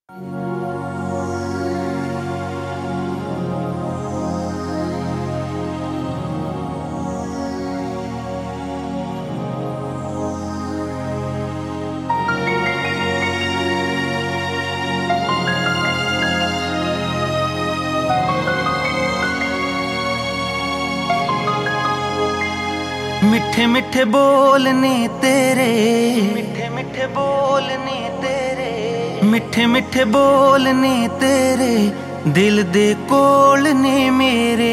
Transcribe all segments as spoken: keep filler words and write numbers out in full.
मिठे मिठे बोलने तेरे, मिठे मिठे बोलने तेरे, मिठे मिठे बोलने तेरे, दिल दे कोल ने मेरे।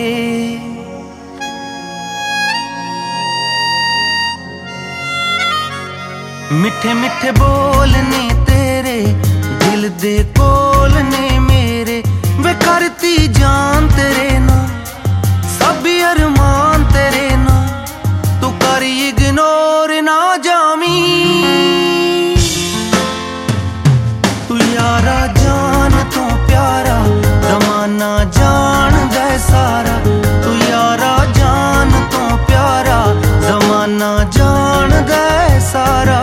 मिठे मिठे बोलने तेरे, दिल दे कोल ने मेरे। वे करती जान तेरे ना, सब अरमान तेरे ना, तू कर इग्नोर ना जामी। तू यारा जान तो प्यारा, जमाना जान दे सारा। तू यारा जान तो प्यारा, जमाना जान दे सारा।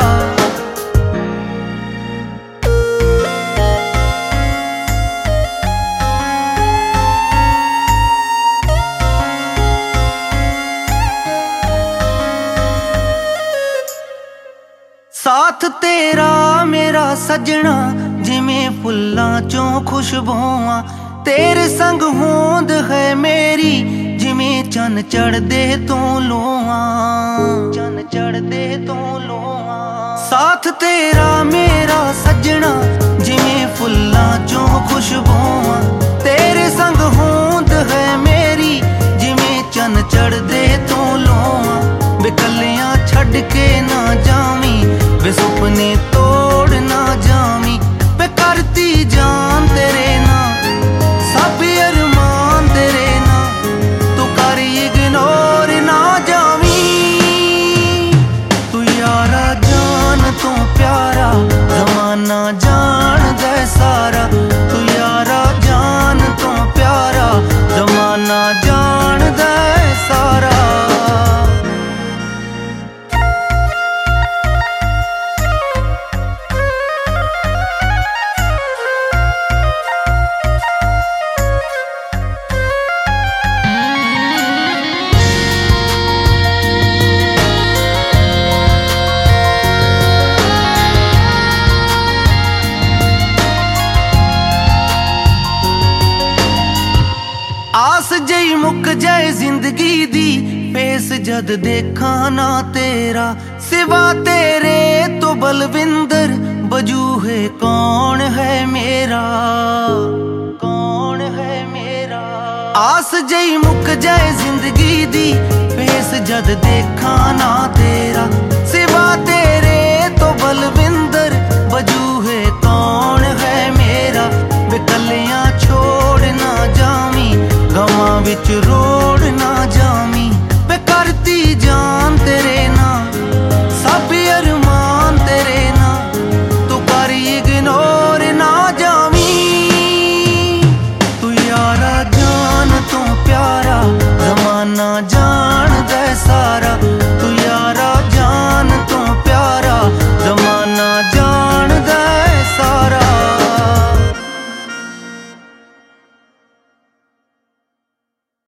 साथ तेरा मेरा सजना, जिमें फुल्लां चों खुशबुआं। तेरे संग होंद है मेरी, जिमें चन चढ़दे तू लोआं, चन चढ़दे तू लोआं। साथ तेरा मेरा सजना, जिमें फुल्लां चों खुशबुआं। तेरे संग होंद है मेरी, जिमें चन चढ़दे तू लोआं। वे कलियां छड़ के ना जावी, वे सुपने तोड़ ना जामी। वे करती जान तेरे ना, सब अरमान तेरे ना, तू कर इग्नोर ना जामी। तू यारा जान तो प्यारा, जमाना जान दे सारा। तू यारा जान तो प्यारा, जमाना जान दे सारा। आस जई मुक जाए जिंदगी दी, फेस जद देखा ना तेरा। सिवा तेरे तो बलविंदर, वजूहे कौन है मेरा, कौन है मेरा। आस जई मुक जाए जिंदगी दी, फेस जद देखा ना तेरा। सिवा तेरे तो बलविंदर, वजूहे कौन है मेरा। वे कलियां छोड़ ना जावी, गवां विच रोड़ ना जामी। वे करती जान तेरे ना, सब अरमान तेरे ना, तू कर इग्नोर ना जामी। तू यारा जान तो प्यारा, जमाना जान दे सारा। तू यारा जान तो प्यारा, जमाना जान